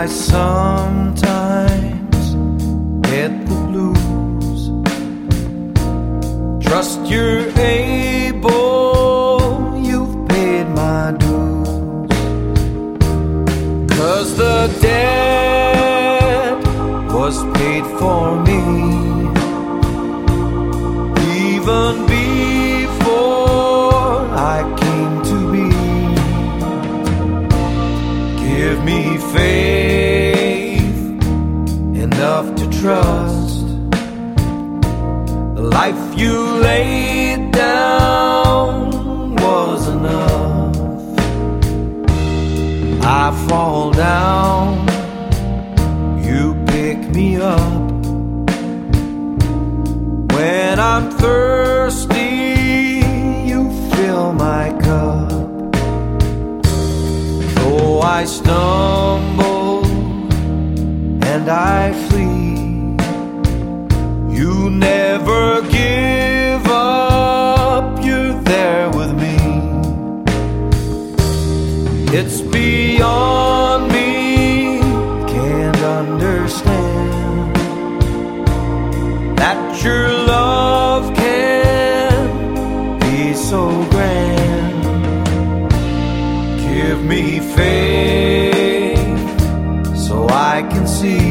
I sometimes get the blues. Trust you're able, you've paid my dues. 'Cause the debt was paid for me, even before I came to be. Give me faith enough to trust the life you laid down was enough. I fall down, you pick me up. When I'm thirsty, you fill my cup. Though I stumble and I flee, you never give up, you're there with me. It's beyond me, can't understand that your love can be so grand. Give me faith so I can see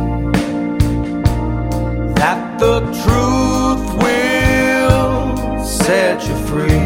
that the truth will set you free.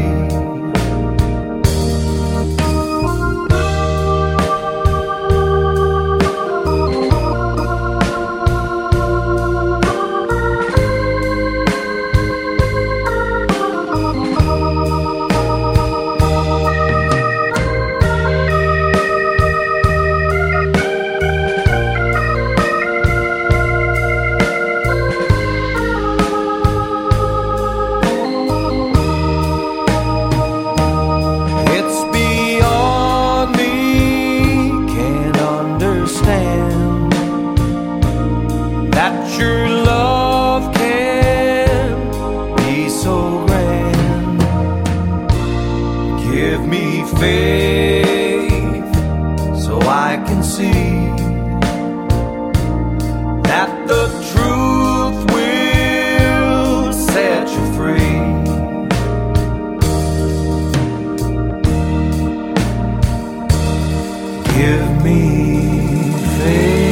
That your love can be so grand. Give me faith so I can see that the truth will set you free. Give me faith.